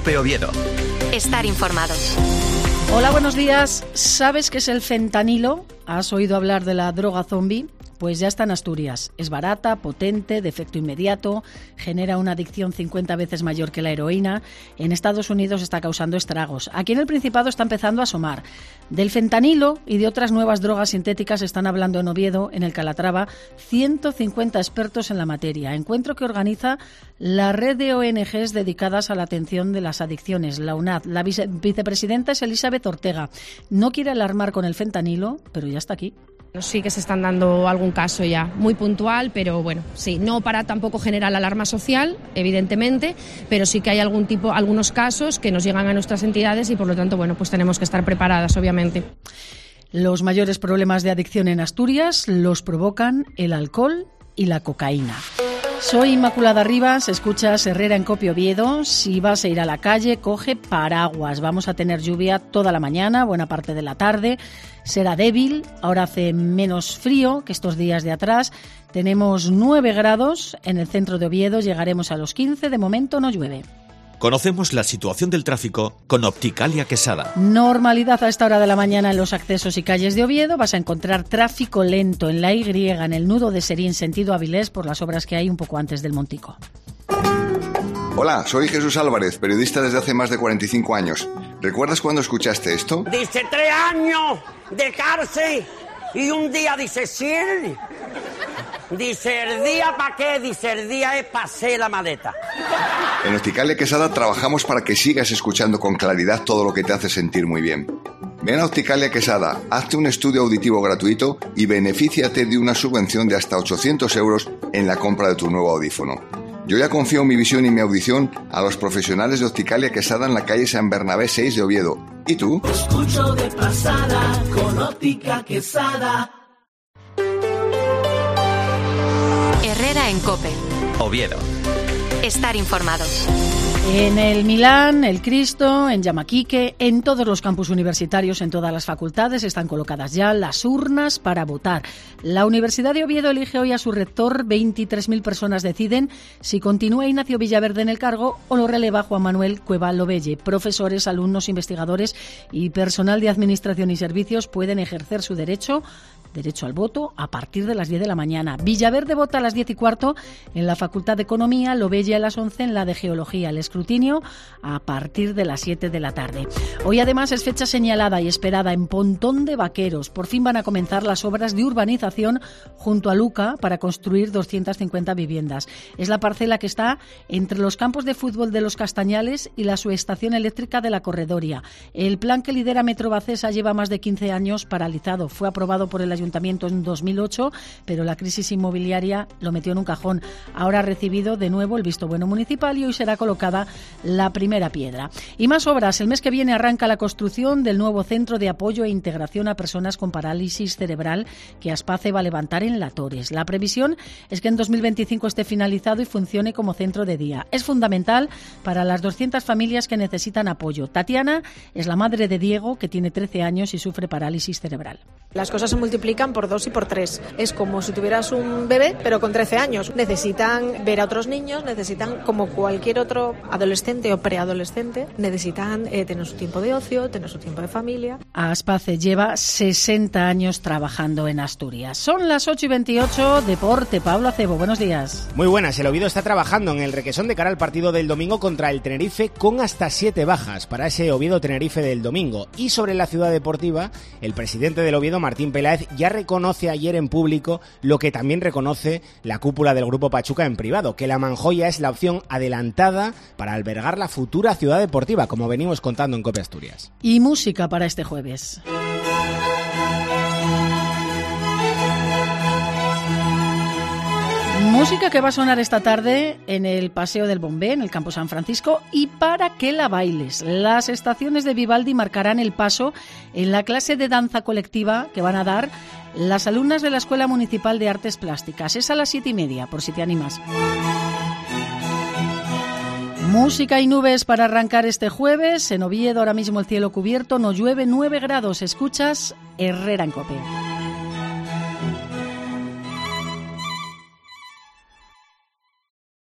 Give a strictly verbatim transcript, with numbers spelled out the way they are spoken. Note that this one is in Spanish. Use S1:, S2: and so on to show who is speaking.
S1: COPE Oviedo.
S2: Estar informados.
S3: Hola, buenos días. ¿Sabes qué es el fentanilo? ¿Has oído hablar de la droga zombie? Pues ya está en Asturias. Es barata, potente, de efecto inmediato, genera una adicción cincuenta veces mayor que la heroína. En Estados Unidos está causando estragos. Aquí en el Principado está empezando a asomar. Del fentanilo y de otras nuevas drogas sintéticas están hablando en Oviedo, en el Calatrava, ciento cincuenta expertos en la materia. Encuentro que organiza la red de O N Ges dedicadas a la atención de las adicciones, la U N A D. La vice- vicepresidenta es Elizabeth Ortega. No quiere alarmar con el fentanilo, pero ya está aquí.
S4: Sí que se están dando algún caso ya, muy puntual, pero bueno, sí, no para tampoco generar alarma social, evidentemente, pero sí que hay algún tipo, algunos casos que nos llegan a nuestras entidades y por lo tanto, bueno, pues tenemos que estar preparadas, obviamente.
S3: Los mayores problemas de adicción en Asturias los provocan el alcohol y la cocaína. Soy Inmaculada Rivas, escuchas Herrera en COPE Oviedo. Si vas a ir a la calle, coge paraguas. Vamos a tener lluvia toda la mañana, buena parte de la tarde. Será débil, ahora hace menos frío que estos días de atrás. Tenemos nueve grados en el centro de Oviedo, llegaremos a los quince, de momento no llueve.
S1: Conocemos la situación del tráfico con Opticalia Quesada.
S3: Normalidad a esta hora de la mañana en los accesos y calles de Oviedo. Vas a encontrar tráfico lento en la Y, en el nudo de Serín, sentido Avilés, por las obras que hay un poco antes del Montico.
S5: Hola, soy Jesús Álvarez, periodista desde hace más de cuarenta y cinco años. ¿Recuerdas cuando escuchaste esto?
S6: Dice tres años de cárcel y un día dice cien. Dice el día para qué, dice el día es para hacer la maleta.
S5: En Opticalia Quesada trabajamos para que sigas escuchando con claridad todo lo que te hace sentir muy bien. Ven a Opticalia Quesada, hazte un estudio auditivo gratuito y benefíciate de una subvención de hasta ochocientos euros en la compra de tu nuevo audífono. Yo ya confío mi visión y mi audición a los profesionales de Opticalia Quesada en la calle San Bernabé seis de Oviedo. ¿Y tú?
S7: Escucho de pasada con Óptica Quesada.
S2: Herrera en COPE.
S1: Oviedo.
S2: Estar informados.
S3: En el Milán, el Cristo, en Llamaquique, en todos los campus universitarios, en todas las facultades, están colocadas ya las urnas para votar. La Universidad de Oviedo elige hoy a su rector. veintitrés mil personas deciden si continúa Ignacio Villaverde en el cargo o lo releva Juan Manuel Cueva Lobelle. Profesores, alumnos, investigadores y personal de administración y servicios pueden ejercer su derecho derecho al voto a partir de las diez de la mañana. Villaverde vota a las diez y cuarto en la Facultad de Economía, Lobelle a las once en la de Geología. El escrutinio a partir de las siete de la tarde. Hoy además es fecha señalada y esperada en Pontón de Vaqueros. Por fin van a comenzar las obras de urbanización junto a Luca para construir doscientas cincuenta viviendas. Es la parcela que está entre los campos de fútbol de Los Castañales y la subestación eléctrica de la Corredoria. El plan que lidera Metrobacesa lleva más de quince años paralizado. Fue aprobado por el Ayuntamiento en dos mil ocho, pero la crisis inmobiliaria lo metió en un cajón. Ahora ha recibido de nuevo el visto bueno municipal y hoy será colocada la primera piedra. Y más obras. El mes que viene arranca la construcción del nuevo centro de apoyo e integración a personas con parálisis cerebral que Aspace va a levantar en La Torres. La previsión es que en dos mil veinticinco esté finalizado y funcione como centro de día. Es fundamental para las doscientas familias que necesitan apoyo. Tatiana es la madre de Diego, que tiene trece años y sufre parálisis cerebral.
S8: Las cosas se multiplican por dos y por tres. Es como si tuvieras un bebé, pero con trece años. Necesitan ver a otros niños, necesitan, como cualquier otro adolescente o preadolescente, necesitan eh, tener su tiempo de ocio, tener su tiempo de familia.
S3: Aspace lleva sesenta años trabajando en Asturias. Son las ocho y veintiocho, Deporte. Pablo Acebo, buenos días.
S9: Muy buenas. El Oviedo está trabajando en el requesón de cara al partido del domingo contra el Tenerife, con hasta siete bajas para ese Oviedo-Tenerife del domingo. Y sobre la ciudad deportiva, el presidente del Oviedo, Martín Peláez, ya reconoce ayer en público lo que también reconoce la cúpula del Grupo Pachuca en privado, que la Manjoya es la opción adelantada para albergar la futura ciudad deportiva, como venimos contando en COPE Asturias.
S3: Y música para este jueves. Música que va a sonar esta tarde en el Paseo del Bombé, en el Campo San Francisco, y para que la bailes. Las estaciones de Vivaldi marcarán el paso en la clase de danza colectiva que van a dar las alumnas de la Escuela Municipal de Artes Plásticas. Es a las siete y media, por si te animas. Música y nubes para arrancar este jueves. En Oviedo ahora mismo el cielo cubierto, no llueve, nueve grados. Escuchas Herrera en COPE.